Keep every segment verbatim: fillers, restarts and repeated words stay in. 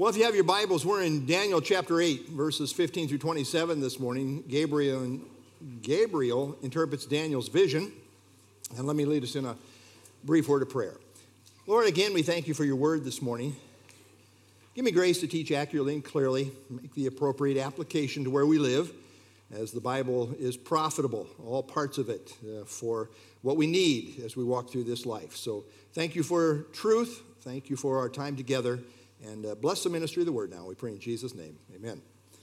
Well, if you have your Bibles, we're in Daniel chapter eight, verses fifteen through twenty-seven this morning. Gabriel, Gabriel interprets Daniel's vision. And let me lead us in a brief word of prayer. Lord, again, we thank you for your word this morning. Give me grace to teach accurately and clearly, make the appropriate application to where we live, as the Bible is profitable, all parts of it, uh, for what we need as we walk through this life. So thank you for truth. Thank you for our time together. And uh, bless the ministry of the word now. We pray in Jesus' name. Amen.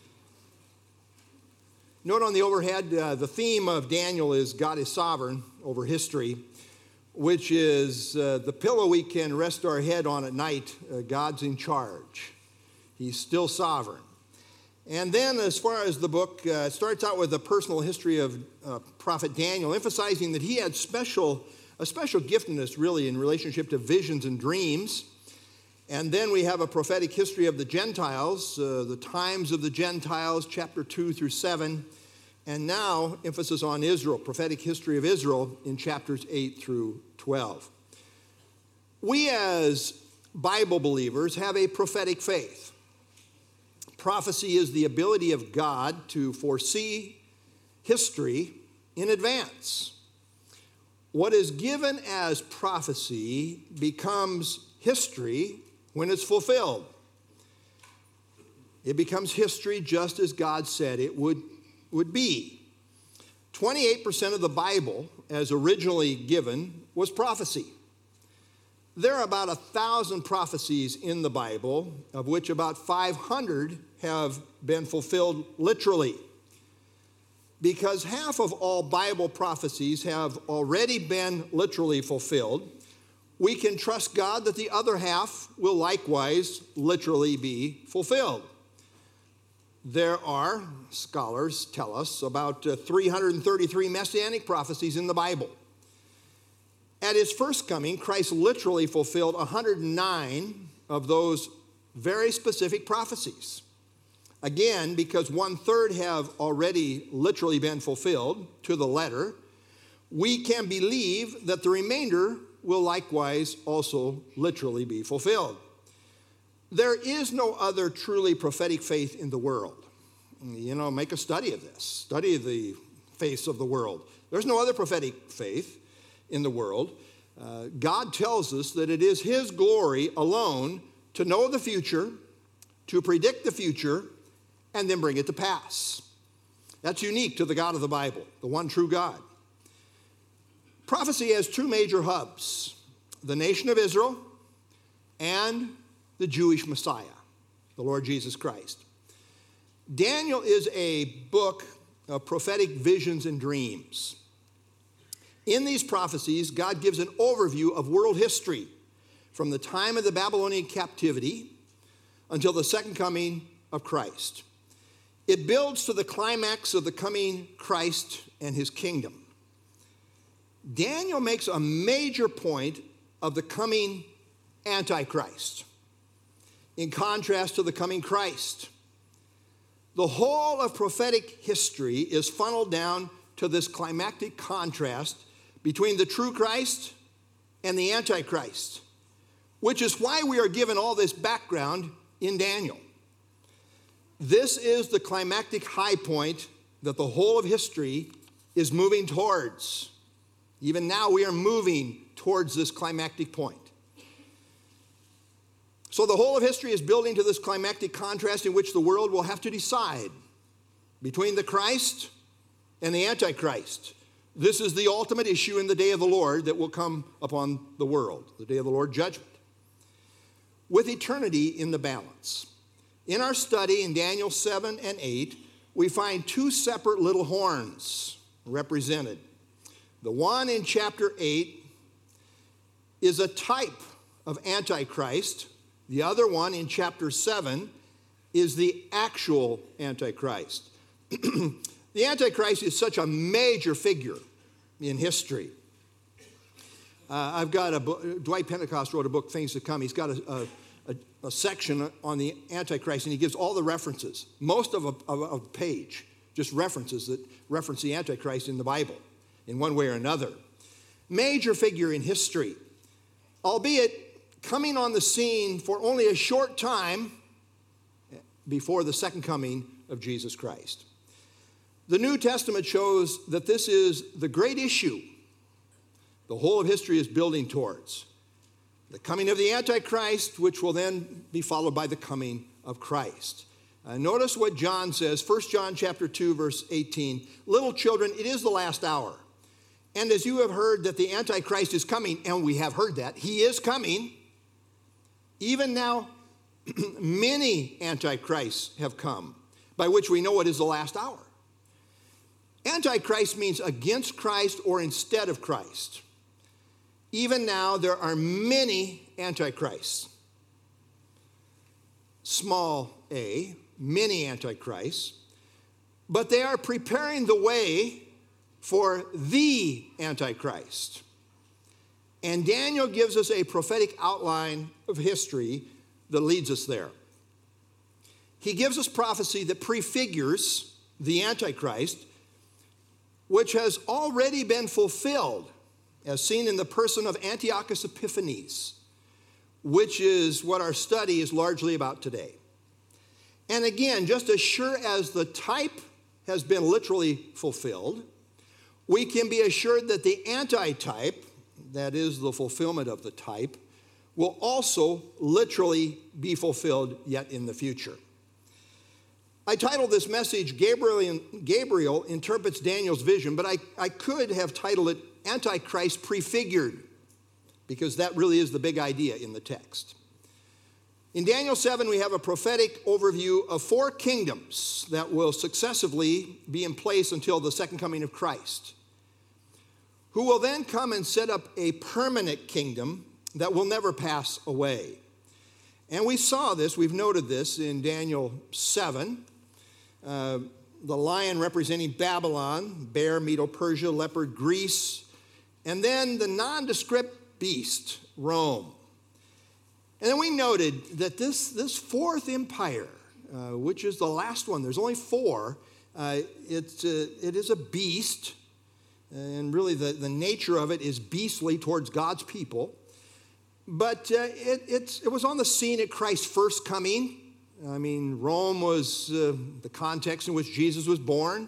Note on the overhead, uh, the theme of Daniel is God is sovereign over history, which is uh, the pillow we can rest our head on at night. Uh, God's in charge. He's still sovereign. And then as far as the book, uh, it starts out with a personal history of uh, prophet Daniel, emphasizing that he had special, a special giftedness really in relationship to visions and dreams. And then we have a prophetic history of the Gentiles, uh, the times of the Gentiles, chapter two through seven. And now emphasis on Israel, prophetic history of Israel in chapters eight through twelve. We as Bible believers have a prophetic faith. Prophecy is the ability of God to foresee history in advance. What is given as prophecy becomes history when it's fulfilled. It becomes history just as God said it would, would be. twenty-eight percent of the Bible, as originally given, was prophecy. There are about a thousand prophecies in the Bible, of which about five hundred have been fulfilled literally. Because half of all Bible prophecies have already been literally fulfilled, we can trust God that the other half will likewise literally be fulfilled. There are, scholars tell us, about uh, three hundred thirty-three messianic prophecies in the Bible. At his first coming, Christ literally fulfilled one hundred nine of those very specific prophecies. Again, because one-third have already literally been fulfilled to the letter, we can believe that the remainder will likewise also literally be fulfilled. There is no other truly prophetic faith in the world. You know, make a study of this. Study the face of the world. There's no other prophetic faith in the world. Uh, God tells us that it is his glory alone to know the future, to predict the future, and then bring it to pass. That's unique to the God of the Bible, the one true God. Prophecy has two major hubs, the nation of Israel and the Jewish Messiah, the Lord Jesus Christ. Daniel is a book of prophetic visions and dreams. In these prophecies, God gives an overview of world history from the time of the Babylonian captivity until the second coming of Christ. It builds to the climax of the coming Christ and his kingdom. Daniel makes a major point of the coming Antichrist in contrast to the coming Christ. The whole of prophetic history is funneled down to this climactic contrast between the true Christ and the Antichrist, which is why we are given all this background in Daniel. This is the climactic high point that the whole of history is moving towards. Even now we are moving towards this climactic point. So the whole of history is building to this climactic contrast in which the world will have to decide between the Christ and the Antichrist. This is the ultimate issue in the day of the Lord that will come upon the world, the day of the Lord judgment, with eternity in the balance. In our study in Daniel seven and eight, we find two separate little horns represented. The one in chapter eight is a type of Antichrist. The other one in chapter seven is the actual Antichrist. The Antichrist is such a major figure in history. Uh, I've got a book, Dwight Pentecost wrote a book, Things to Come. He's got a, a, a section on the Antichrist, and he gives all the references, most of a, of a page, just references that reference the Antichrist in the Bible in one way or another. Major figure in history, albeit coming on the scene for only a short time before the second coming of Jesus Christ. The New Testament shows that this is the great issue the whole of history is building towards. The coming of the Antichrist, which will then be followed by the coming of Christ. Uh, notice what John says, First John chapter two, verse eighteen. Little children, it is the last hour. And as you have heard that the Antichrist is coming, and we have heard that, he is coming, even now many Antichrists have come, by which we know it is the last hour. Antichrist means against Christ or instead of Christ. Even now, there are many antichrists. Small a, many antichrists. But they are preparing the way for the Antichrist. And Daniel gives us a prophetic outline of history that leads us there. He gives us prophecy that prefigures the Antichrist, which has already been fulfilled, as seen in the person of Antiochus Epiphanes, which is what our study is largely about today. And again, just as sure as the type has been literally fulfilled, we can be assured that the antitype, that is the fulfillment of the type, will also literally be fulfilled yet in the future. I titled this message, Gabriel, Gabriel Interprets Daniel's Vision, but I, I could have titled it Antichrist Prefigured, because that really is the big idea in the text. In Daniel seven, we have a prophetic overview of four kingdoms that will successively be in place until the second coming of Christ, who will then come and set up a permanent kingdom that will never pass away. And we saw this, we've noted this in Daniel seven. Uh, the lion representing Babylon, bear, Medo-Persia, leopard, Greece, and then the nondescript beast, Rome. And then we noted that this, this fourth empire, uh, which is the last one, there's only four, uh, it's, uh, it is a beast, and really the, the nature of it is beastly towards God's people. But uh, it, it's, it was on the scene at Christ's first coming. I mean, Rome was uh, the context in which Jesus was born.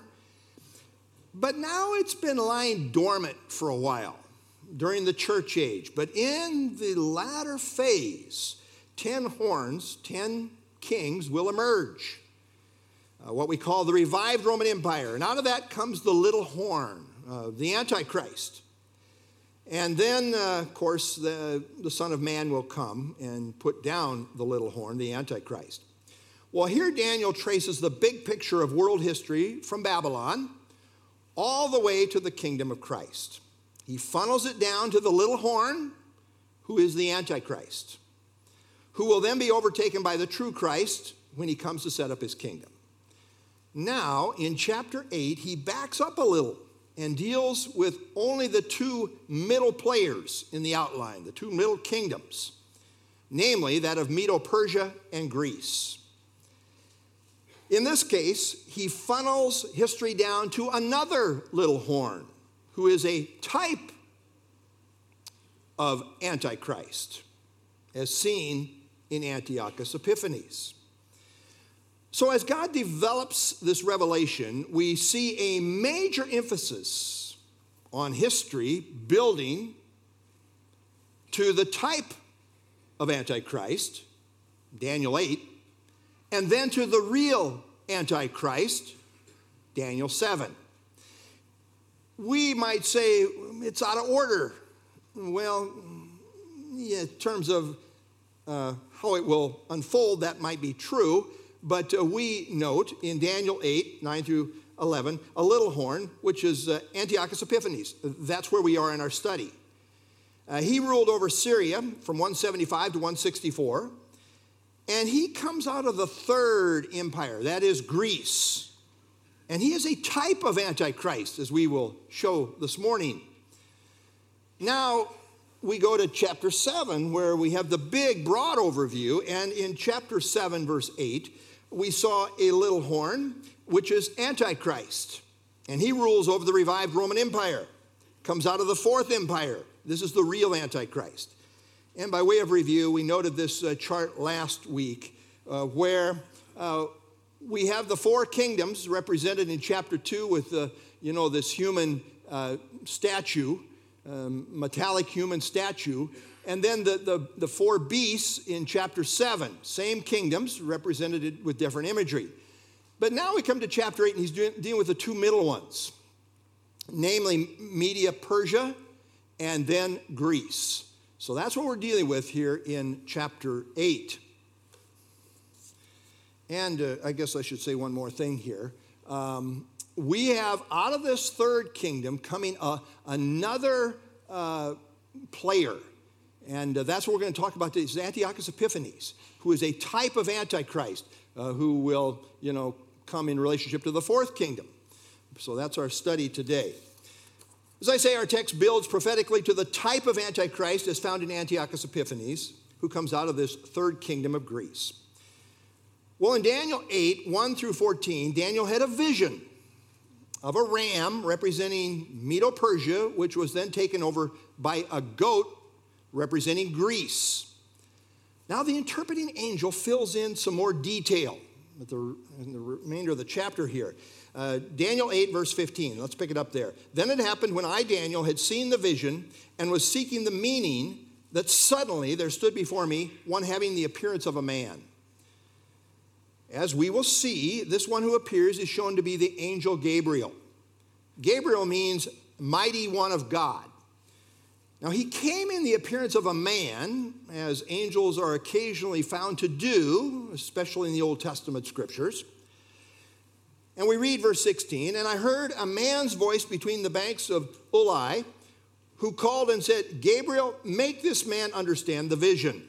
But now it's been lying dormant for a while during the church age. But in the latter phase, ten horns, ten kings will emerge. Uh, what we call the revived Roman Empire. And out of that comes the little horn, uh, the Antichrist. And then, uh, of course, the, the Son of Man will come and put down the little horn, the Antichrist. Well, here Daniel traces the big picture of world history from Babylon all the way to the kingdom of Christ. He funnels it down to the little horn, who is the Antichrist, who will then be overtaken by the true Christ when he comes to set up his kingdom. Now, in chapter eight, he backs up a little and deals with only the two middle players in the outline, the two middle kingdoms, namely that of Medo-Persia and Greece. In this case, he funnels history down to another little horn, who is a type of Antichrist, as seen in Antiochus Epiphanes. So as God develops this revelation, we see a major emphasis on history building to the type of Antichrist, Daniel eight, and then to the real Antichrist, Daniel seven. We might say it's out of order. Well, yeah, in terms of uh, how it will unfold, that might be true. But uh, we note in Daniel eight, nine through eleven, a little horn, which is uh, Antiochus Epiphanes. That's where we are in our study. Uh, he ruled over Syria from one seventy-five to one sixty-four. And he comes out of the third empire, that is Greece. And he is a type of Antichrist, as we will show this morning. Now, we go to chapter seven, where we have the big, broad overview. And in chapter seven, verse eight, we saw a little horn, which is Antichrist. And he rules over the revived Roman Empire. Comes out of the fourth empire. This is the real Antichrist. And by way of review, we noted this uh, chart last week uh, where uh, we have the four kingdoms represented in chapter two with the, you know, this human uh, statue, um, metallic human statue. And then the, the, the four beasts in chapter seven, same kingdoms represented with different imagery. But now we come to chapter eight, and he's doing, dealing with the two middle ones, namely Media, Persia, and then Greece. So that's what we're dealing with here in chapter eight. And uh, I guess I should say one more thing here. Um, we have out of this third kingdom coming uh, another uh, player. And uh, that's what we're going to talk about today. It's Antiochus Epiphanes, who is a type of Antichrist, uh, who will, you know, come in relationship to the fourth kingdom. So that's our study today. As I say, our text builds prophetically to the type of Antichrist as found in Antiochus Epiphanes, who comes out of this third kingdom of Greece. Well, in Daniel eight, one through fourteen, Daniel had a vision of a ram representing Medo-Persia, which was then taken over by a goat representing Greece. Now the interpreting angel fills in some more detail at the, in the remainder of the chapter here. Uh, Daniel eight, verse fifteen. Let's pick it up there. Then it happened when I, Daniel, had seen the vision and was seeking the meaning, that suddenly there stood before me one having the appearance of a man. As we will see, this one who appears is shown to be the angel Gabriel. Gabriel means mighty one of God. Now, he came in the appearance of a man, as angels are occasionally found to do, especially in the Old Testament scriptures. And we read verse sixteen, and I heard a man's voice between the banks of Ulai, who called and said, Gabriel, make this man understand the vision.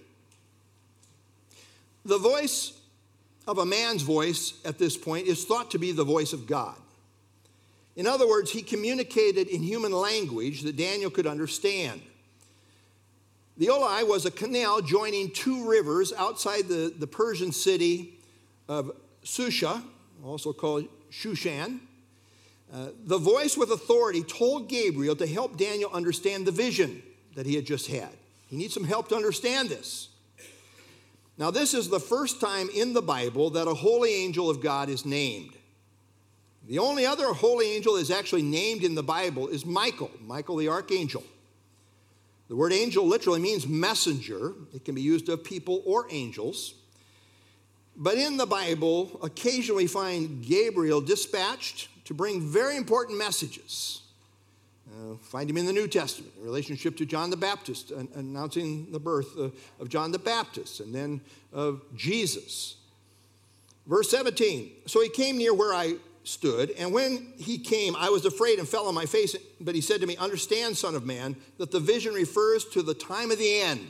The voice of a man's voice at this point is thought to be the voice of God. In other words, he communicated in human language that Daniel could understand. The Ulai was a canal joining two rivers outside the, the Persian city of Susha, also called Shushan. Uh, the voice with authority told Gabriel to help Daniel understand the vision that he had just had. He needs some help to understand this. Now, this is the first time in the Bible that a holy angel of God is named. The only other holy angel that is actually named in the Bible is Michael, Michael the archangel. The word angel literally means messenger. It can be used of people or angels. But in the Bible, occasionally we find Gabriel dispatched to bring very important messages. Uh, find him in the New Testament in relationship to John the Baptist, uh, announcing the birth uh, of John the Baptist, and then of Jesus. Verse seventeen, so he came near where I stood, and when he came, I was afraid and fell on my face, but he said to me, understand, son of man, that the vision refers to the time of the end.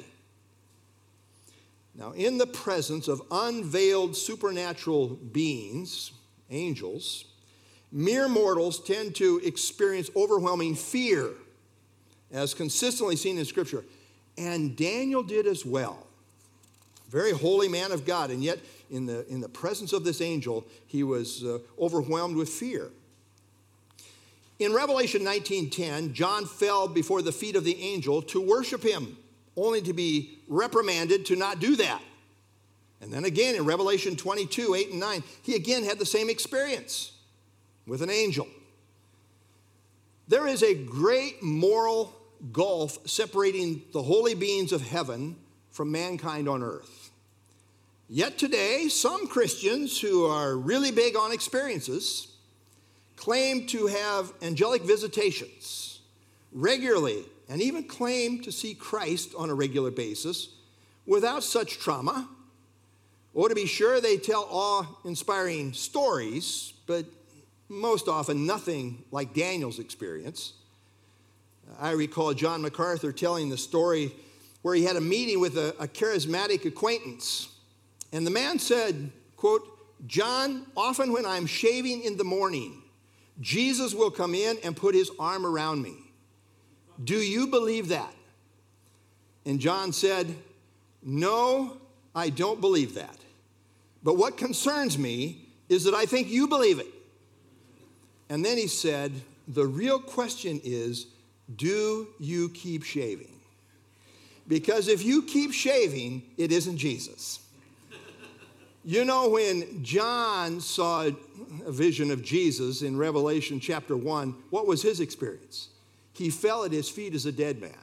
Now, in the presence of unveiled supernatural beings, angels, mere mortals tend to experience overwhelming fear, as consistently seen in Scripture. And Daniel did as well. Very holy man of God, and yet in the, in the presence of this angel, he was uh, overwhelmed with fear. In Revelation nineteen ten, John fell before the feet of the angel to worship him, only to be reprimanded to not do that. And then again in Revelation twenty-two, eight and nine, he again had the same experience with an angel. There is a great moral gulf separating the holy beings of heaven from mankind on earth. Yet today, some Christians who are really big on experiences claim to have angelic visitations regularly, and even claim to see Christ on a regular basis without such trauma. Or to be sure, they tell awe-inspiring stories, but most often nothing like Daniel's experience. I recall John MacArthur telling the story where he had a meeting with a, a charismatic acquaintance. And the man said, quote, John, often when I'm shaving in the morning, Jesus will come in and put his arm around me. Do you believe that? And John said, no, I don't believe that. But what concerns me is that I think you believe it. And then he said, the real question is, do you keep shaving? Because if you keep shaving, it isn't Jesus. You know, when John saw a vision of Jesus in Revelation chapter one, what was his experience? He fell at his feet as a dead man.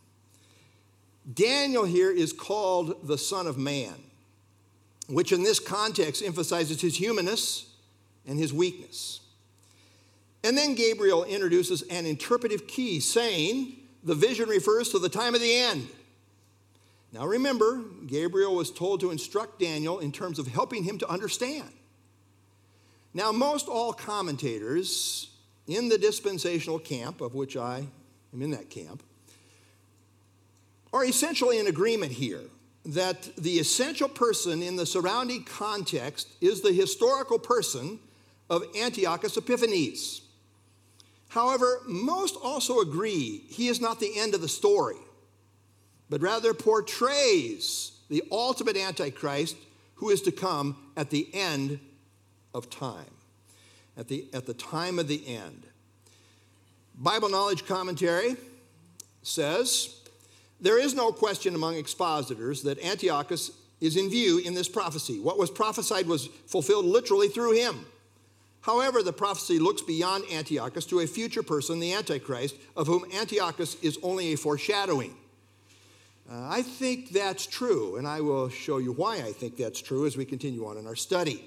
Daniel here is called the Son of Man, which in this context emphasizes his humanness and his weakness. And then Gabriel introduces an interpretive key, saying the vision refers to the time of the end. Now remember, Gabriel was told to instruct Daniel in terms of helping him to understand. Now, most all commentators in the dispensational camp, of which I am in that camp, are essentially in agreement here that the essential person in the surrounding context is the historical person of Antiochus Epiphanes. However, most also agree he is not the end of the story, but rather portrays the ultimate Antichrist who is to come at the end of time, at the, at the time of the end. Bible Knowledge Commentary says, there is no question among expositors that Antiochus is in view in this prophecy. What was prophesied was fulfilled literally through him. However, the prophecy looks beyond Antiochus to a future person, the Antichrist, of whom Antiochus is only a foreshadowing. Uh, I think that's true, and I will show you why I think that's true as we continue on in our study.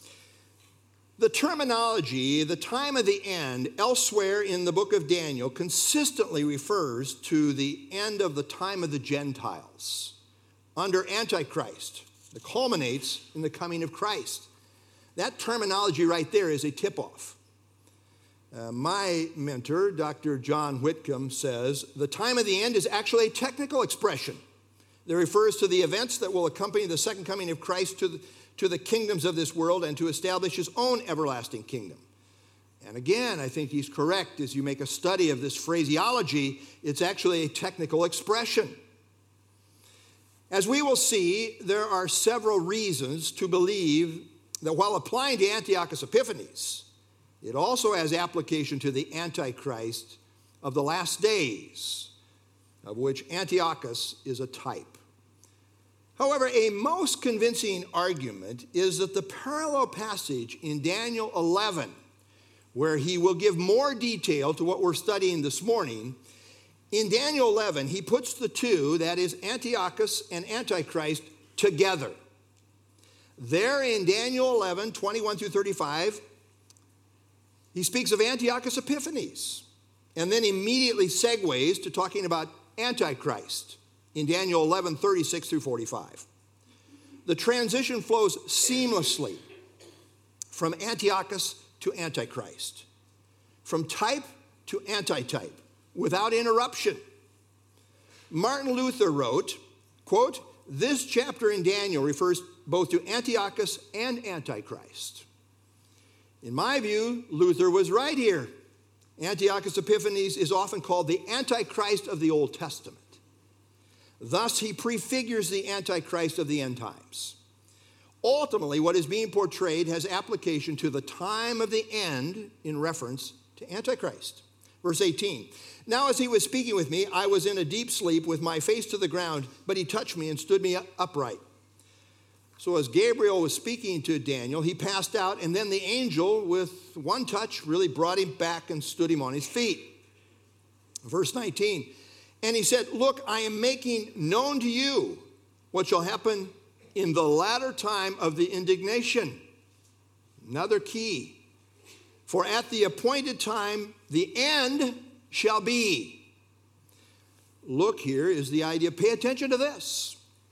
The terminology, the time of the end, elsewhere in the book of Daniel, consistently refers to the end of the time of the Gentiles under Antichrist. It culminates in the coming of Christ. That terminology right there is a tip-off. Uh, my mentor, Doctor John Whitcomb, says the time of the end is actually a technical expression that refers to the events that will accompany the second coming of Christ to the, to the kingdoms of this world and to establish his own everlasting kingdom. And again, I think he's correct as you make a study of this phraseology. It's actually a technical expression. As we will see, there are several reasons to believe that while applying to Antiochus Epiphanes, it also has application to the Antichrist of the last days, of which Antiochus is a type. However, a most convincing argument is that the parallel passage in Daniel eleven, where he will give more detail to what we're studying this morning, in Daniel eleven, he puts the two, that is Antiochus and Antichrist, together. There in Daniel eleven, twenty-one through thirty-five, he speaks of Antiochus Epiphanes, and then immediately segues to talking about Antichrist in Daniel eleven, thirty-six through forty-five. The transition flows seamlessly from Antiochus to Antichrist, from type to antitype, without interruption. Martin Luther wrote, quote, "This chapter in Daniel refers both to Antiochus and Antichrist." In my view, Luther was right here. Antiochus Epiphanes is often called the Antichrist of the Old Testament. Thus, he prefigures the Antichrist of the end times. Ultimately, what is being portrayed has application to the time of the end in reference to Antichrist. Verse eighteen, "Now as he was speaking with me, I was in a deep sleep with my face to the ground, but he touched me and stood me upright." So as Gabriel was speaking to Daniel, he passed out, and then the angel, with one touch, really brought him back and stood him on his feet. Verse nineteen, "And he said, 'Look, I am making known to you what shall happen in the latter time of the indignation.'" Another key. "For at the appointed time, the end shall be." Look, here is the idea. Pay attention to this.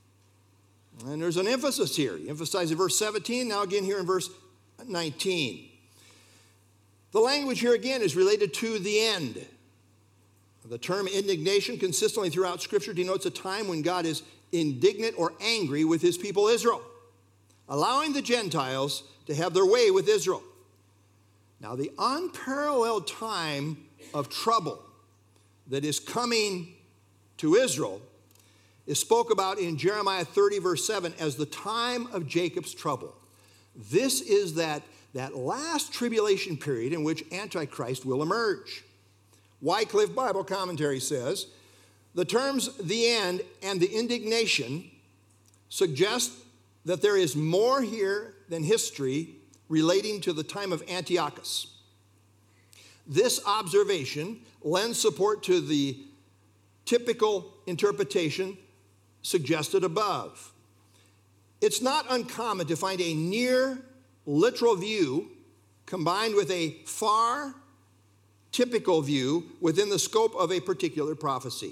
And there's an emphasis here. He emphasizes in verse seventeen, now again here in verse nineteen. The language here again is related to the end. The term indignation consistently throughout Scripture denotes a time when God is indignant or angry with his people Israel, allowing the Gentiles to have their way with Israel. Now, the unparalleled time of trouble that is coming to Israel is spoke about in Jeremiah thirty, verse seven, as the time of Jacob's trouble. This is that, that last tribulation period in which Antichrist will emerge. Wycliffe Bible Commentary says, the terms the end and the indignation suggest that there is more here than history relating to the time of Antiochus. This observation lends support to the typical interpretation suggested above. It's not uncommon to find a near literal view combined with a far typical view within the scope of a particular prophecy.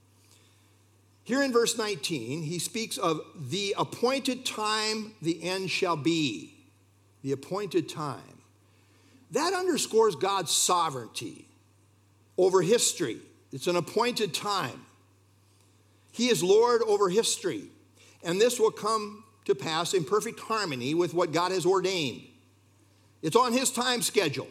Here in verse nineteen, he speaks of the appointed time the end shall be. The appointed time. That underscores God's sovereignty over history. It's an appointed time. He is Lord over history, and this will come to pass in perfect harmony with what God has ordained. It's on his time schedule.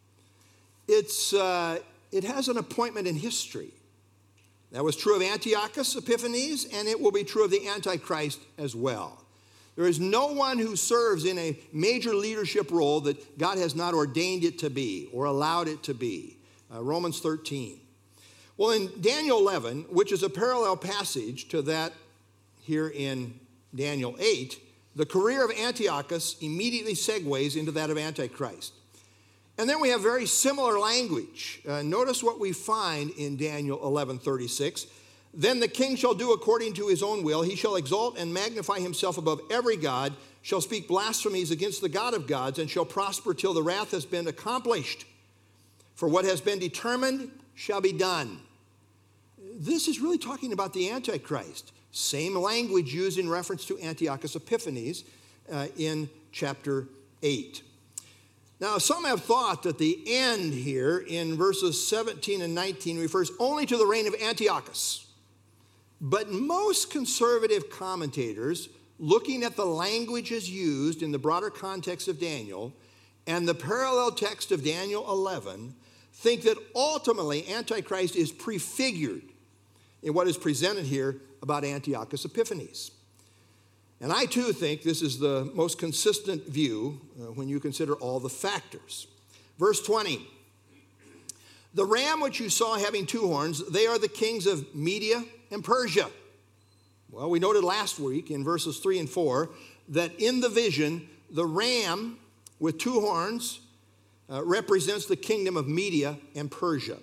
It's, uh, it has an appointment in history. That was true of Antiochus Epiphanes, and it will be true of the Antichrist as well. There is no one who serves in a major leadership role that God has not ordained it to be or allowed it to be. Uh, Romans thirteen. Well, in Daniel eleven, which is a parallel passage to that here in Daniel eight, the career of Antiochus immediately segues into that of Antichrist. And then we have very similar language. Uh, notice what we find in Daniel eleven thirty-six. Then the king shall do according to his own will. He shall exalt and magnify himself above every god, shall speak blasphemies against the God of gods, and shall prosper till the wrath has been accomplished. For what has been determined shall be done. This is really talking about the Antichrist. Same language used in reference to Antiochus Epiphanes uh, in chapter eight. Now, some have thought that the end here in verses seventeen and nineteen refers only to the reign of Antiochus. But most conservative commentators, looking at the languages used in the broader context of Daniel and the parallel text of Daniel eleven, think that ultimately Antichrist is prefigured in what is presented here about Antiochus Epiphanes. And I too think this is the most consistent view uh, when you consider all the factors. Verse twenty, the ram which you saw having two horns, they are the kings of Media and Persia. Well, we noted last week in verses three and four that in the vision, the ram with two horns uh, represents the kingdom of Media and Persia.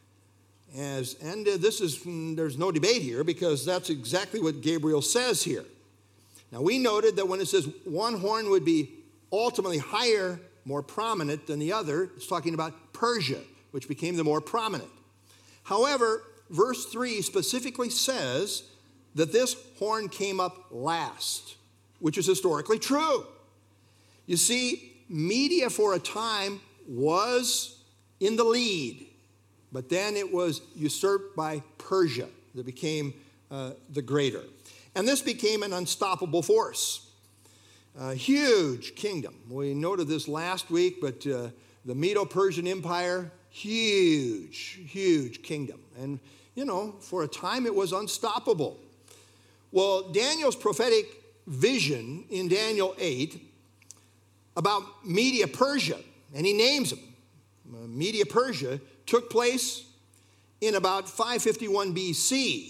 As, and uh, this is, mm, there's no debate here because that's exactly what Gabriel says here. Now, we noted that when it says one horn would be ultimately higher, more prominent than the other, it's talking about Persia, which became the more prominent. However, verse three specifically says that this horn came up last, which is historically true. You see, Media for a time was in the lead, but then it was usurped by Persia that became uh, the greater. And this became an unstoppable force. A huge kingdom. We noted this last week, but uh, the Medo-Persian Empire, huge, huge kingdom. And, you know, for a time it was unstoppable. Well, Daniel's prophetic vision in Daniel eight about Media-Persia, and he names them. Uh, Media-Persia took place in about five fifty-one B C.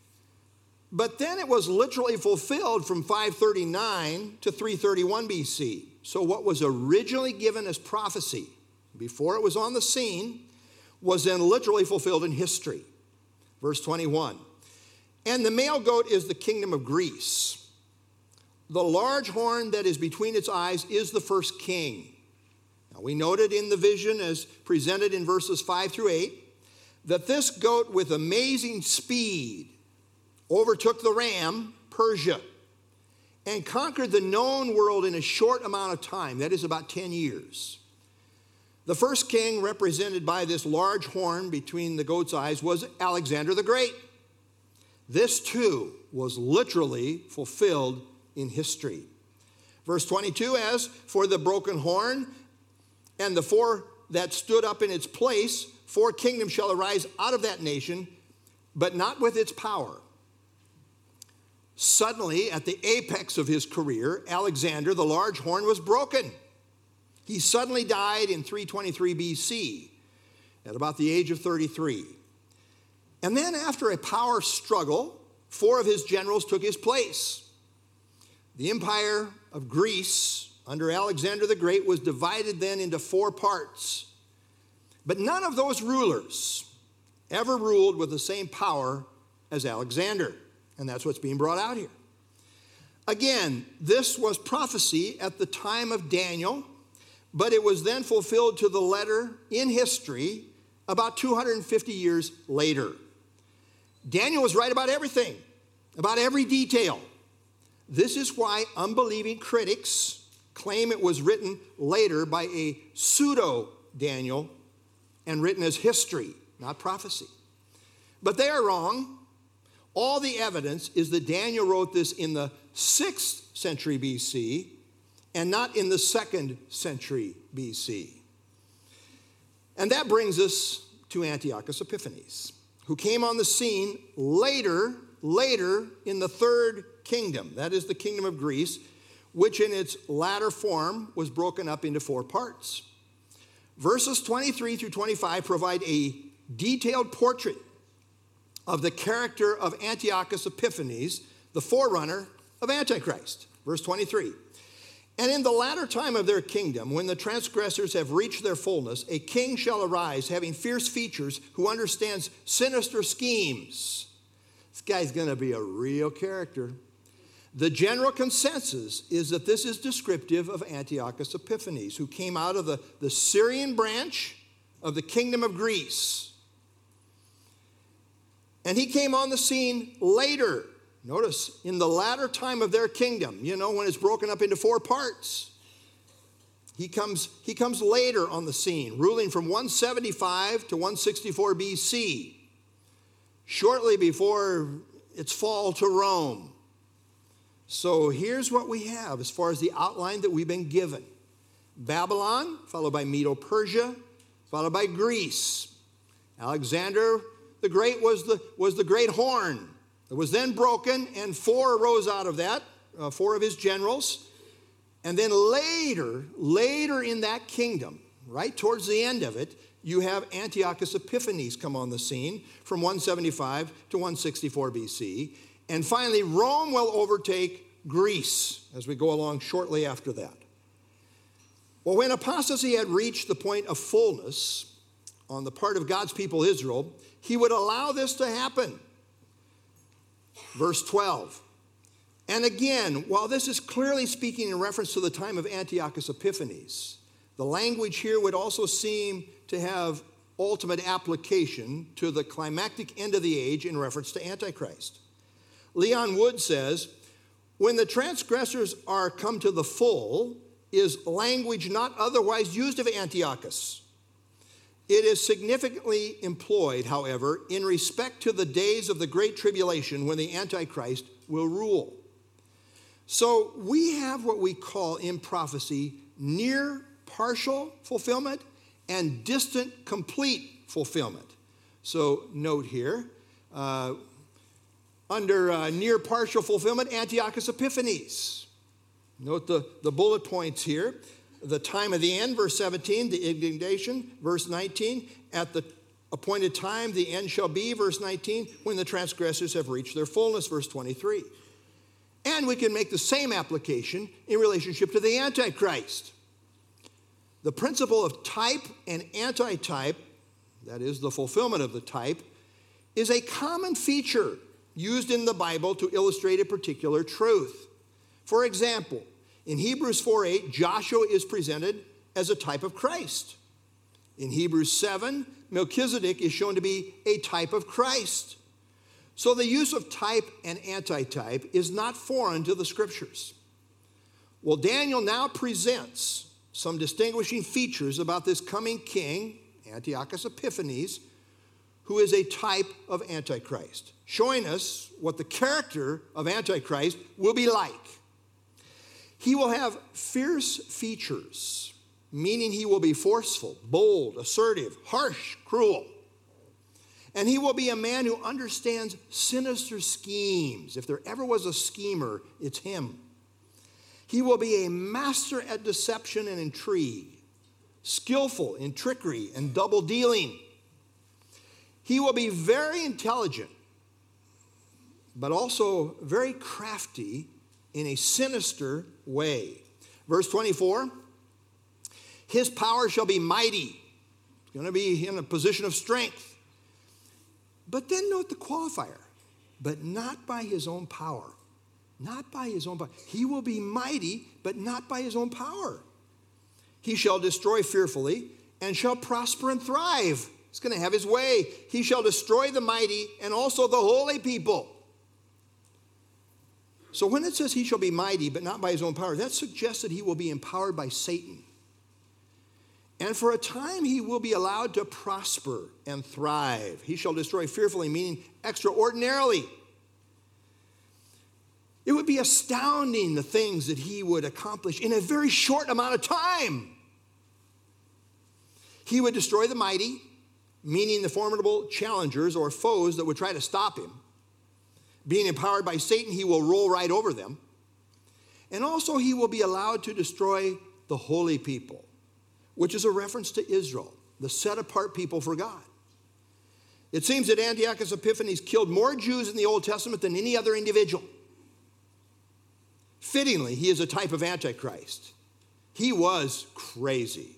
But then it was literally fulfilled from five thirty-nine to three thirty-one B C. So what was originally given as prophecy before it was on the scene was then literally fulfilled in history. Verse twenty-one. And the male goat is the kingdom of Greece. The large horn that is between its eyes is the first king. Now we noted in the vision as presented in verses five through eight that this goat with amazing speed overtook the ram, Persia, and conquered the known world in a short amount of time. That is about ten years. The first king represented by this large horn between the goat's eyes was Alexander the Great. This too was literally fulfilled in history. Verse twenty-two, as for the broken horn and the four that stood up in its place, four kingdoms shall arise out of that nation, but not with its power. Suddenly, at the apex of his career, Alexander, the large horn, was broken. He suddenly died in three twenty-three B C at about the age of thirty-three. And then after a power struggle, four of his generals took his place. The empire of Greece under Alexander the Great was divided then into four parts. But none of those rulers ever ruled with the same power as Alexander. And that's what's being brought out here. Again, this was prophecy at the time of Daniel, but it was then fulfilled to the letter in history about two hundred fifty years later. Daniel was right about everything, about every detail. This is why unbelieving critics claim it was written later by a pseudo-Daniel and written as history, not prophecy. But they are wrong. All the evidence is that Daniel wrote this in the sixth century B C and not in the second century B C. And that brings us to Antiochus Epiphanes, who came on the scene later, later in the third kingdom. That is the kingdom of Greece, which in its latter form was broken up into four parts. Verses twenty-three through twenty-five provide a detailed portrait of the character of Antiochus Epiphanes, the forerunner of Antichrist. Verse twenty-three. And in the latter time of their kingdom, when the transgressors have reached their fullness, a king shall arise, having fierce features, who understands sinister schemes. This guy's going to be a real character. The general consensus is that this is descriptive of Antiochus Epiphanes, who came out of the, the Syrian branch of the kingdom of Greece. And he came on the scene later. Notice, in the latter time of their kingdom, you know, when it's broken up into four parts. He comes, he comes later on the scene, ruling from one seventy-five to one sixty-four B C, shortly before its fall to Rome. So here's what we have as far as the outline that we've been given. Babylon, followed by Medo-Persia, followed by Greece. Alexander the Great was the, was the great horn. It was then broken, and four arose out of that, uh, four of his generals. And then later, later in that kingdom, right towards the end of it, you have Antiochus Epiphanes come on the scene from one seventy-five to one sixty-four B C. And finally, Rome will overtake Greece as we go along shortly after that. Well, when apostasy had reached the point of fullness on the part of God's people Israel, he would allow this to happen. Verse twelve. And again, while this is clearly speaking in reference to the time of Antiochus Epiphanes, the language here would also seem to have ultimate application to the climactic end of the age in reference to Antichrist. Leon Wood says, when the transgressors are come to the full, is language not otherwise used of Antiochus. It is significantly employed, however, in respect to the days of the Great Tribulation when the Antichrist will rule. So we have what we call in prophecy near partial fulfillment and distant complete fulfillment. So note here, uh, under uh, near partial fulfillment, Antiochus Epiphanes. Note the, the bullet points here. The time of the end, verse seventeen, the indignation, verse nineteen. At the appointed time, the end shall be, verse nineteen, when the transgressors have reached their fullness, verse twenty-three. And we can make the same application in relationship to the Antichrist. The principle of type and antitype, that is, the fulfillment of the type, is a common feature used in the Bible to illustrate a particular truth. For example, in Hebrews four eight, Joshua is presented as a type of Christ. In Hebrews seven, Melchizedek is shown to be a type of Christ. So the use of type and antitype is not foreign to the Scriptures. Well, Daniel now presents some distinguishing features about this coming king, Antiochus Epiphanes, who is a type of Antichrist, showing us what the character of Antichrist will be like. He will have fierce features, meaning he will be forceful, bold, assertive, harsh, cruel. And he will be a man who understands sinister schemes. If there ever was a schemer, it's him. He will be a master at deception and intrigue, skillful in trickery and double dealing. He will be very intelligent, but also very crafty in a sinister way. Verse twenty-four, his power shall be mighty. He's going to be in a position of strength. But then note the qualifier, but not by his own power. Not by his own power. He will be mighty, but not by his own power. He shall destroy fearfully and shall prosper and thrive. He's going to have his way. He shall destroy the mighty and also the holy people. So when it says he shall be mighty, but not by his own power, that suggests that he will be empowered by Satan. And for a time, he will be allowed to prosper and thrive. He shall destroy fearfully, meaning extraordinarily. It would be astounding the things that he would accomplish in a very short amount of time. He would destroy the mighty, meaning the formidable challengers or foes that would try to stop him. Being empowered by Satan, he will roll right over them. And also he will be allowed to destroy the holy people, which is a reference to Israel, the set-apart people for God. It seems that Antiochus Epiphanes killed more Jews in the Old Testament than any other individual. Fittingly, he is a type of Antichrist. He was crazy.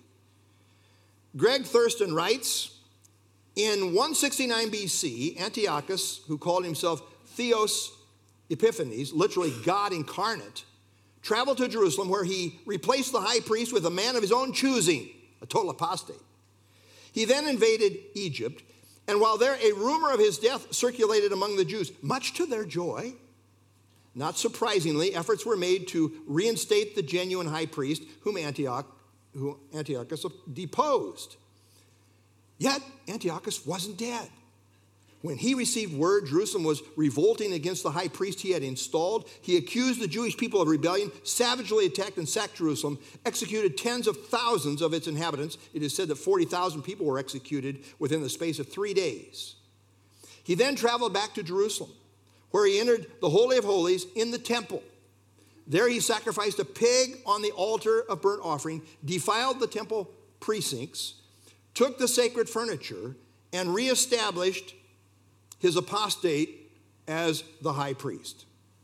Greg Thurston writes, in one sixty-nine B C, Antiochus, who called himself Theos Epiphanes, literally God incarnate, traveled to Jerusalem where he replaced the high priest with a man of his own choosing, a total apostate. He then invaded Egypt, and while there a rumor of his death circulated among the Jews, much to their joy, not surprisingly, efforts were made to reinstate the genuine high priest whom Antioch, who Antiochus deposed. Yet Antiochus wasn't dead. When he received word Jerusalem was revolting against the high priest he had installed, he accused the Jewish people of rebellion, savagely attacked and sacked Jerusalem, executed tens of thousands of its inhabitants. It is said that forty thousand people were executed within the space of three days. He then traveled back to Jerusalem, where he entered the Holy of Holies in the temple. There he sacrificed a pig on the altar of burnt offering, defiled the temple precincts, took the sacred furniture, and reestablished his apostate as the high priest.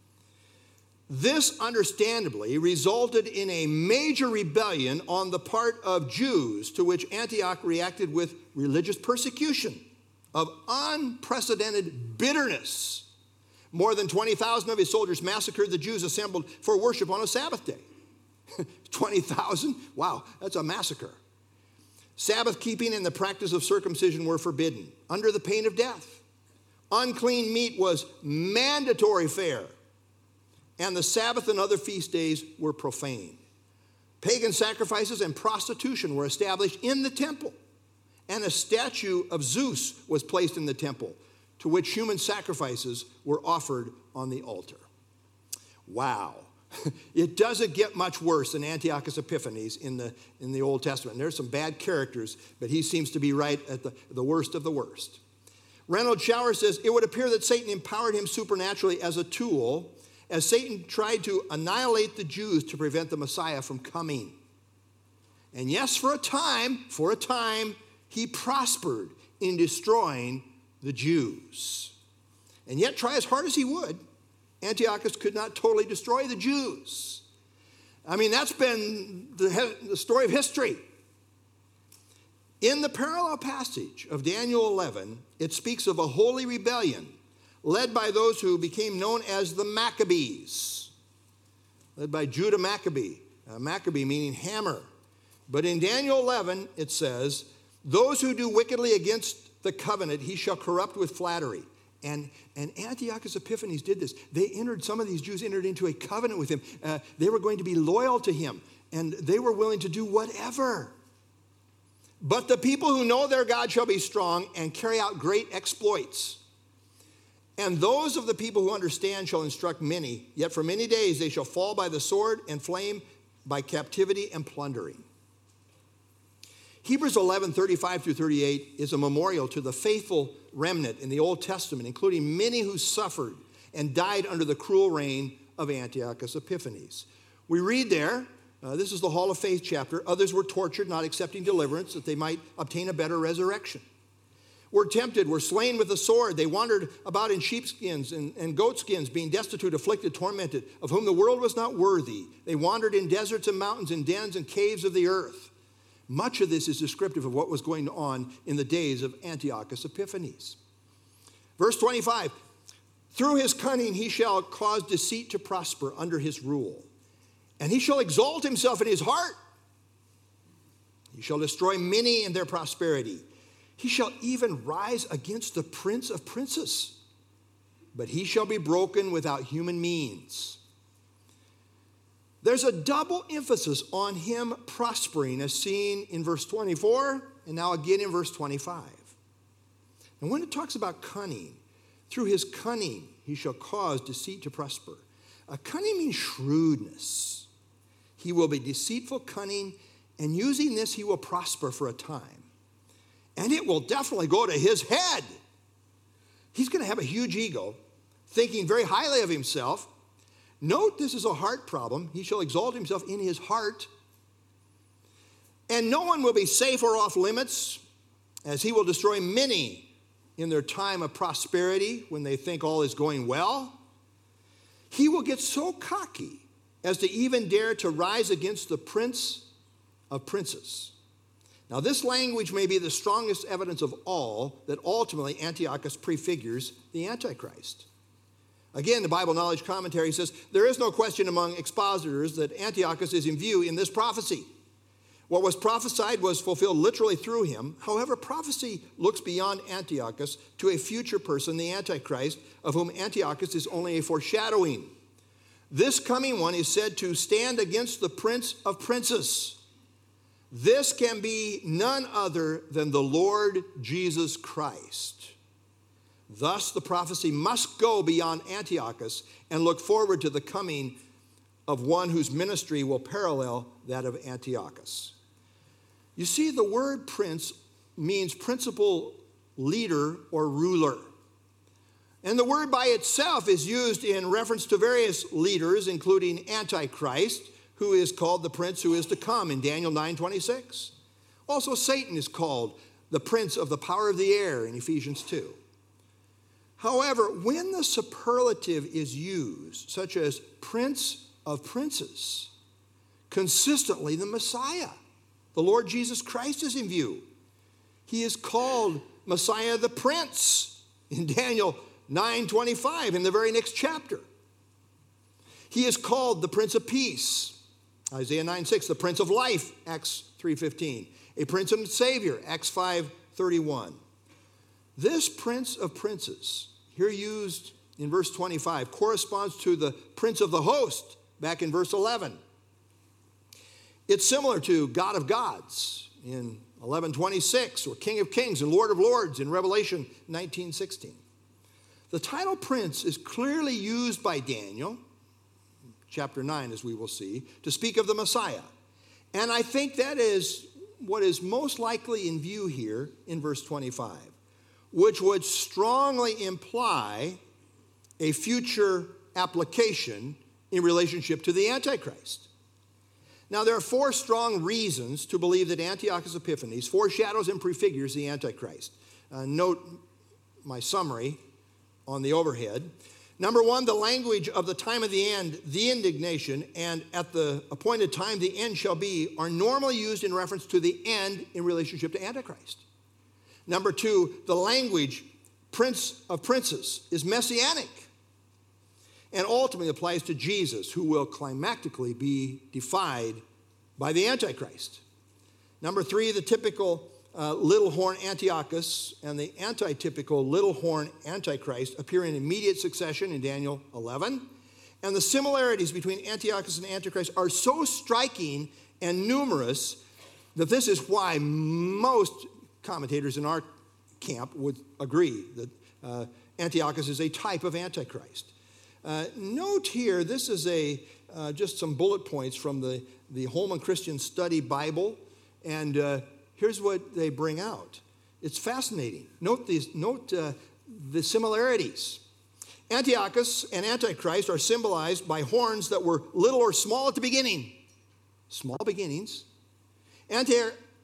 This understandably resulted in a major rebellion on the part of Jews, to which Antioch reacted with religious persecution of unprecedented bitterness. More than twenty thousand of his soldiers massacred the Jews assembled for worship on a Sabbath day. twenty thousand? Wow, that's a massacre. Sabbath keeping and the practice of circumcision were forbidden, under the pain of death. Unclean meat was mandatory fare, and the Sabbath and other feast days were profane. Pagan sacrifices and prostitution were established in the temple, and a statue of Zeus was placed in the temple, to which human sacrifices were offered on the altar. Wow. It doesn't get much worse than Antiochus Epiphanes in the, in the Old Testament. And there's some bad characters, but he seems to be right at the, the worst of the worst. Reynold Shower says, it would appear that Satan empowered him supernaturally as a tool, as Satan tried to annihilate the Jews to prevent the Messiah from coming. And yes, for a time, for a time, he prospered in destroying the Jews. And yet, try as hard as he would, Antiochus could not totally destroy the Jews. I mean, that's been the, the story of history. In the parallel passage of Daniel eleven, it speaks of a holy rebellion led by those who became known as the Maccabees, led by Judah Maccabee, uh, Maccabee meaning hammer. But in Daniel eleven, it says, those who do wickedly against the covenant, he shall corrupt with flattery. And, and Antiochus Epiphanes did this. They entered, some of these Jews entered into a covenant with him. Uh, they were going to be loyal to him, and they were willing to do whatever. But the people who know their God shall be strong and carry out great exploits. And those of the people who understand shall instruct many, yet for many days they shall fall by the sword and flame, by captivity and plundering. Hebrews eleven, thirty-five through thirty-eight is a memorial to the faithful remnant in the Old Testament, including many who suffered and died under the cruel reign of Antiochus Epiphanes. We read there, uh, this is the Hall of Faith chapter, others were tortured, not accepting deliverance, that they might obtain a better resurrection. were tempted, were slain with the sword. They wandered about in sheepskins and, and goatskins, being destitute, afflicted, tormented, of whom the world was not worthy. They wandered in deserts and mountains, in dens and caves of the earth. Much of this is descriptive of what was going on in the days of Antiochus Epiphanes. Verse twenty-five, through his cunning he shall cause deceit to prosper under his rule, and he shall exalt himself in his heart. He shall destroy many in their prosperity. He shall even rise against the prince of princes, but he shall be broken without human means. There's a double emphasis on him prospering, as seen in verse twenty-four and now again in verse twenty-five. And when it talks about cunning, through his cunning he shall cause deceit to prosper. A cunning means shrewdness. He will be deceitful, cunning, and using this he will prosper for a time. And it will definitely go to his head. He's going to have a huge ego, thinking very highly of himself. Note, this is a heart problem. He shall exalt himself in his heart. And no one will be safe or off limits, as he will destroy many in their time of prosperity when they think all is going well. He will get so cocky as to even dare to rise against the prince of princes. Now, this language may be the strongest evidence of all that ultimately Antiochus prefigures the Antichrist. Again, the Bible Knowledge Commentary says, there is no question among expositors that Antiochus is in view in this prophecy. What was prophesied was fulfilled literally through him. However, prophecy looks beyond Antiochus to a future person, the Antichrist, of whom Antiochus is only a foreshadowing. This coming one is said to stand against the prince of princes. This can be none other than the Lord Jesus Christ. Thus, the prophecy must go beyond Antiochus and look forward to the coming of one whose ministry will parallel that of Antiochus. You see, the word prince means principal leader or ruler. And the word by itself is used in reference to various leaders, including Antichrist, who is called the prince who is to come in Daniel nine twenty-six. Also, Satan is called the prince of the power of the air in Ephesians two. However, when the superlative is used, such as prince of princes, consistently the Messiah, the Lord Jesus Christ, is in view. He is called Messiah the Prince in Daniel nine twenty-five in the very next chapter. He is called the Prince of Peace, Isaiah nine six, the Prince of Life, Acts three fifteen, a Prince and Savior, Acts five thirty-one. This Prince of Princes, here used in verse twenty-five, corresponds to the Prince of the Host, back in verse eleven. It's similar to God of Gods in eleven twenty-six, or King of Kings and Lord of Lords in Revelation nineteen sixteen. The title Prince is clearly used by Daniel, chapter nine, as we will see, to speak of the Messiah. And I think that is what is most likely in view here in verse twenty-five, which would strongly imply a future application in relationship to the Antichrist. Now, there are four strong reasons to believe that Antiochus Epiphanes foreshadows and prefigures the Antichrist. Uh, note my summary on the overhead. Number one, the language of the time of the end, the indignation, and at the appointed time the end shall be, are normally used in reference to the end in relationship to Antichrist. Number two, the language, Prince of Princes, is messianic and ultimately applies to Jesus, who will climactically be defied by the Antichrist. Number three, the typical uh, little horn Antiochus and the anti-typical little horn Antichrist appear in immediate succession in Daniel eleven. And the similarities between Antiochus and Antichrist are so striking and numerous that this is why most commentators in our camp would agree that uh, Antiochus is a type of Antichrist. Uh, note here, this is a uh, just some bullet points from the, the Holman Christian Study Bible, and uh, here's what they bring out. It's fascinating. Note these. Note uh, the similarities. Antiochus and Antichrist are symbolized by horns that were little or small at the beginning. Small beginnings. Anti-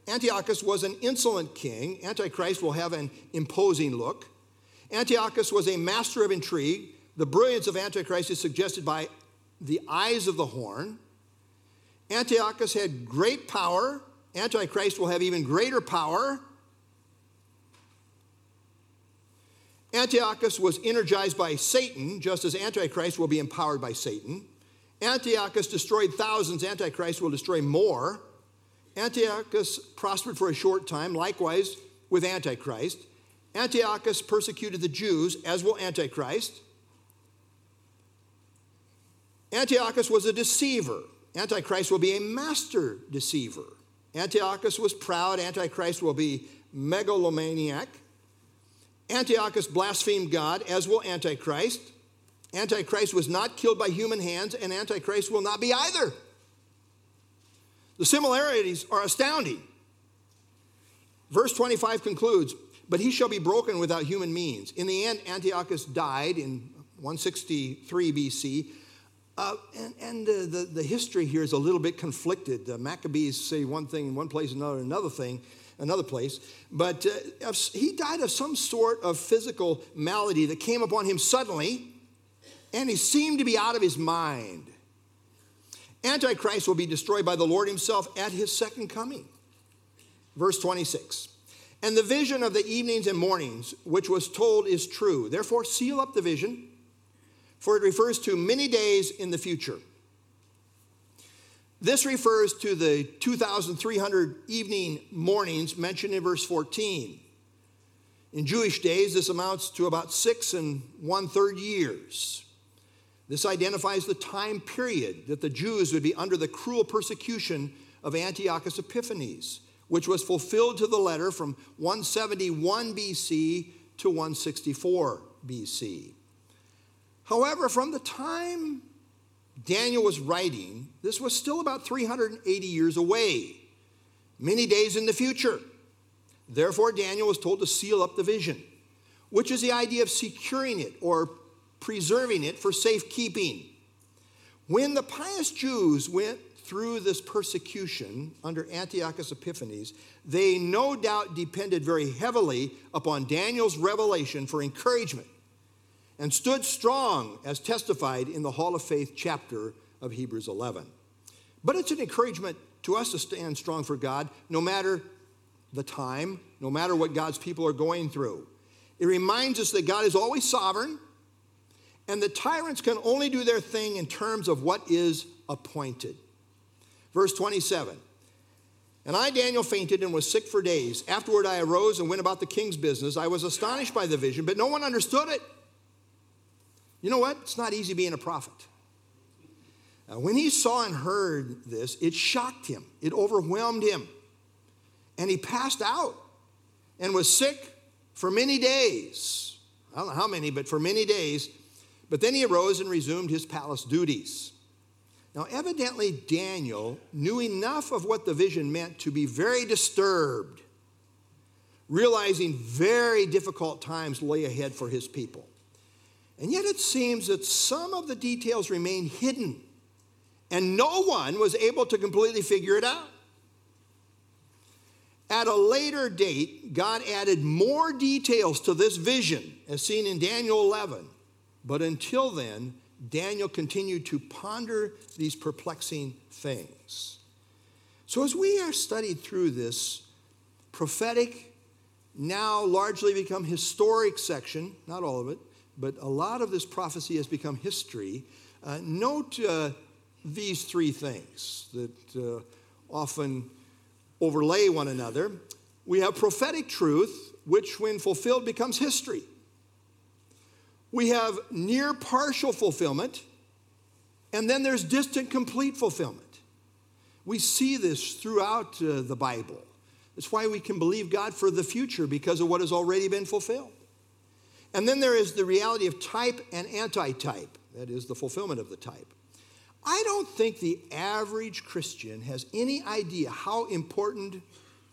Antiochus was an insolent king. Antichrist will have an imposing look. Antiochus was a master of intrigue. The brilliance of Antichrist is suggested by the eyes of the horn. Antiochus had great power. Antichrist will have even greater power. Antiochus was energized by Satan, just as Antichrist will be empowered by Satan. Antiochus destroyed thousands. Antichrist will destroy more. Antiochus prospered for a short time, likewise with Antichrist. Antiochus persecuted the Jews, as will Antichrist. Antiochus was a deceiver. Antichrist will be a master deceiver. Antiochus was proud. Antichrist will be megalomaniac. Antiochus blasphemed God, as will Antichrist. Antichrist was not killed by human hands, and Antichrist will not be either. The similarities are astounding. Verse twenty-five concludes, but he shall be broken without human means. In the end, Antiochus died in one sixty-three B C, uh, and, and uh, the, the history here is a little bit conflicted. The Maccabees say one thing in one place, another another thing, another place. But uh, he died of some sort of physical malady that came upon him suddenly, and he seemed to be out of his mind. Antichrist will be destroyed by the Lord himself at his second coming. Verse twenty-six, and the vision of the evenings and mornings, which was told, is true. Therefore, seal up the vision, for it refers to many days in the future. This refers to the two thousand three hundred evening mornings mentioned in verse fourteen. In Jewish days, this amounts to about six and one-third years. This identifies the time period that the Jews would be under the cruel persecution of Antiochus Epiphanes, which was fulfilled to the letter from one seventy-one B C to one sixty-four B C. However, from the time Daniel was writing, this was still about three hundred eighty years away, many days in the future. Therefore, Daniel was told to seal up the vision, which is the idea of securing it or preserving it for safekeeping. When the pious Jews went through this persecution under Antiochus Epiphanes, they no doubt depended very heavily upon Daniel's revelation for encouragement and stood strong as testified in the Hall of Faith chapter of Hebrews eleven. But it's an encouragement to us to stand strong for God no matter the time, no matter what God's people are going through. It reminds us that God is always sovereign, and the tyrants can only do their thing in terms of what is appointed. Verse twenty-seven, and I, Daniel, fainted and was sick for days. Afterward I arose and went about the king's business. I was astonished by the vision, but no one understood it. You know what? It's not easy being a prophet. Uh, when he saw and heard this, it shocked him. It overwhelmed him. And he passed out and was sick for many days. I don't know how many, but for many days. But then he arose and resumed his palace duties. Now, evidently, Daniel knew enough of what the vision meant to be very disturbed, realizing very difficult times lay ahead for his people. And yet it seems that some of the details remain hidden, and no one was able to completely figure it out. At a later date, God added more details to this vision, as seen in Daniel eleven. But until then, Daniel continued to ponder these perplexing things. So as we are studied through this prophetic, now largely become historic section, not all of it, but a lot of this prophecy has become history, uh, note uh, these three things that uh, often overlay one another. We have prophetic truth, which when fulfilled becomes history. We have near partial fulfillment, and then there's distant complete fulfillment. We see this throughout uh, the Bible. That's why we can believe God for the future, because of what has already been fulfilled. And then there is the reality of type and anti-type, that is, the fulfillment of the type. I don't think the average Christian has any idea how important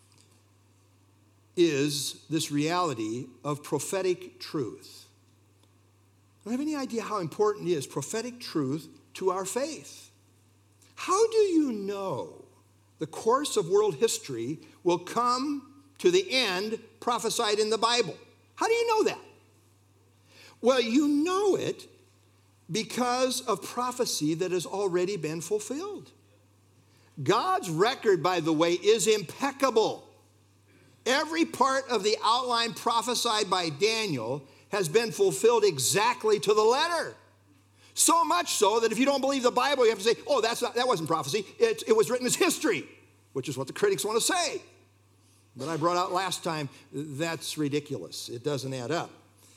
is this reality of prophetic truth. I don't have any idea how important is prophetic truth to our faith. How do you know the course of world history will come to the end prophesied in the Bible. How do you know that? Well, you know it because of prophecy that has already been fulfilled. God's record, by the way, is impeccable. Every part of the outline prophesied by Daniel has been fulfilled exactly to the letter. So much so that if you don't believe the Bible, you have to say, oh, that's not, that wasn't prophecy. It, it was written as history, which is what the critics want to say. But I brought out last time, that's ridiculous. It doesn't add up.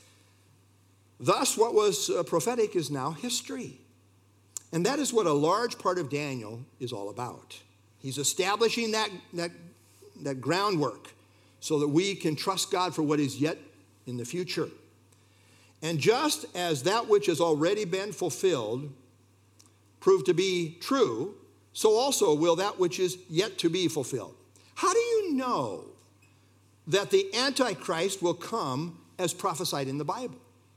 Thus, what was uh, prophetic is now history. And that is what a large part of Daniel is all about. He's establishing that, that, that groundwork so that we can trust God for what is yet in the future. And just as that which has already been fulfilled proved to be true, so also will that which is yet to be fulfilled. How do you know that the Antichrist will come as prophesied in the Bible?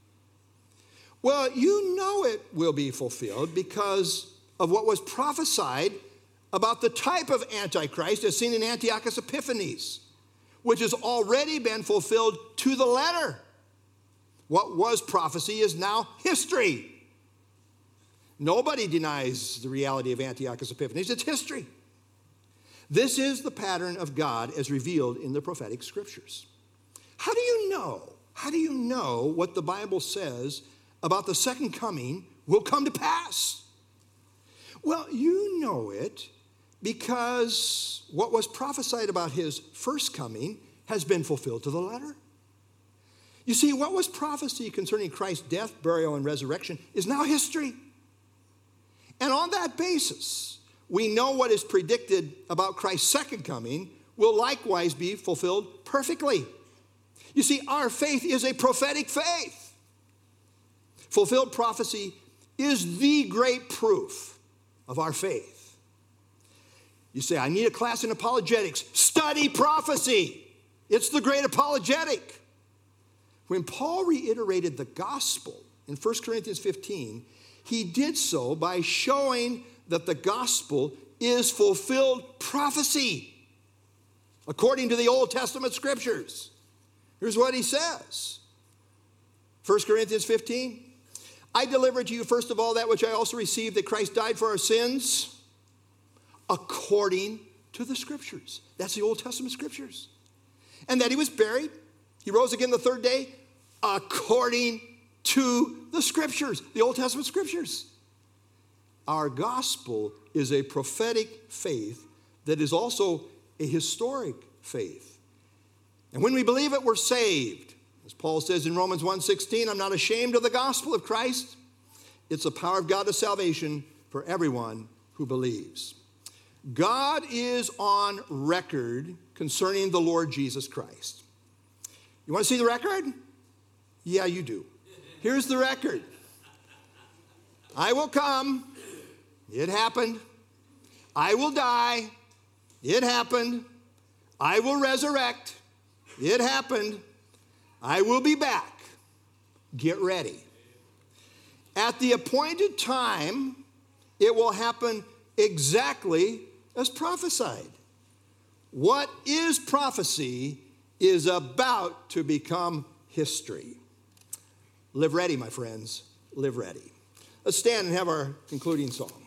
Well, you know it will be fulfilled because of what was prophesied about the type of Antichrist as seen in Antiochus Epiphanes, which has already been fulfilled to the letter. What was prophecy is now history. Nobody denies the reality of Antiochus Epiphanes. It's history. This is the pattern of God as revealed in the prophetic scriptures. How do you know? How do you know what the Bible says about the second coming will come to pass? Well, you know it because what was prophesied about his first coming has been fulfilled to the letter. You see, what was prophecy concerning Christ's death, burial, and resurrection is now history. And on that basis, we know what is predicted about Christ's second coming will likewise be fulfilled perfectly. You see, our faith is a prophetic faith. Fulfilled prophecy is the great proof of our faith. You say, I need a class in apologetics. Study prophecy. It's the great apologetic. When Paul reiterated the gospel in First Corinthians fifteen, he did so by showing that the gospel is fulfilled prophecy according to the Old Testament scriptures. Here's what he says. First Corinthians fifteen, I delivered to you first of all that which I also received, that Christ died for our sins according to the scriptures. That's the Old Testament scriptures. And that he was buried. He rose again the third day according to the scriptures, the Old Testament scriptures. Our gospel is a prophetic faith that is also a historic faith. And when we believe it, we're saved. As Paul says in Romans one sixteen, I'm not ashamed of the gospel of Christ. It's the power of God to salvation for everyone who believes. God is on record concerning the Lord Jesus Christ. You want to see the record? Yeah, you do. Here's the record. I will come. It happened. I will die. It happened. I will resurrect. It happened. I will be back. Get ready. At the appointed time, it will happen exactly as prophesied. What is prophecy is about to become history. Live ready, my friends. Live ready. Let's stand and have our concluding song.